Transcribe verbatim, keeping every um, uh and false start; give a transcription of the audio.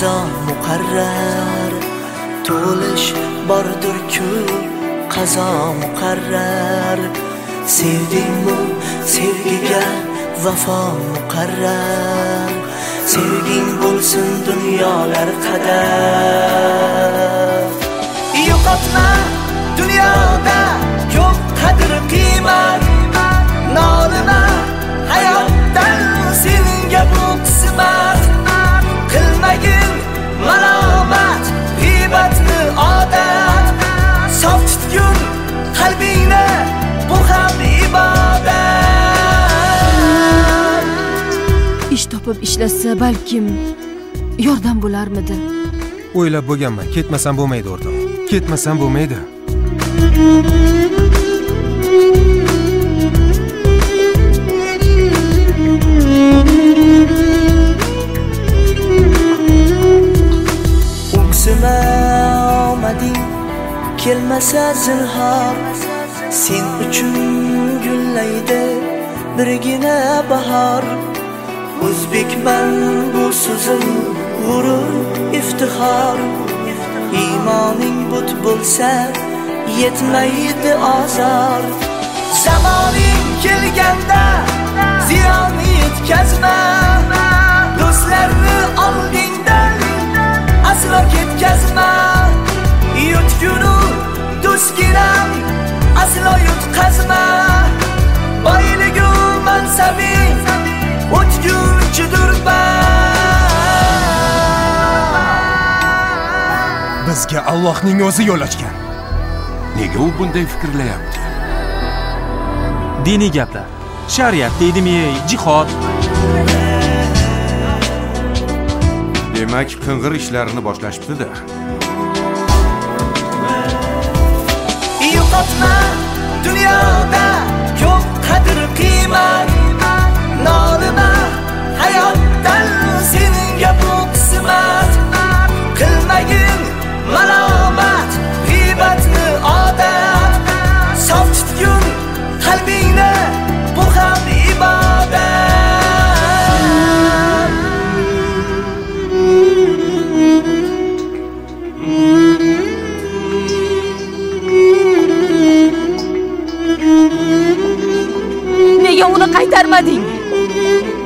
qazo muqarrar, to'lish bordir-ku qazo muqarrar. Sevdingmi sevgiga vafo muqarrar, sevging bo'lsin dunyolar qadar. Yo'qotma dunyoda yo'q qadr qiymat, nolima hayotdan senga bu qismat. Qilmagin malomat g'iybatni odat, sof tutgun qalbingni bu ham ibodat. Ish topib ishlasa balkim yordam bo'larmidi? O'ylab bo'lganman, ketmasam bo'lmaydi o'rtoq. Ketmasam bo'lmaydi. O'ksima omading kelmasa zinhor, sen uchun gullaydi birgina bahor. O'zbekman bu so'zim g'urur iftixor, iymoning but bo'lsa yetmaydi azor. Zamoning kelganda ziyon yetkazma, do'stlarni oldingdan aslo ketkazma. Yutgunu do'stginam aslo yutqazma, boyligu mansabing o'tgunchidir Bizga Allohning o'zi yo'l ochgan. Nega u bunday fikrlayapti? Diniy gaplar, shariat deydimi, jihod. Demak, qing'ir ishlarini boshlashibdi-da. Yo'qotma dunyoda yo'q qadr qiymat, nolima hayotdan senga bu qismat. Qilmagin malomat g'iybatni odat, sof tutgun qalbingni bu ham ibodat. Nega uni qaytarmading?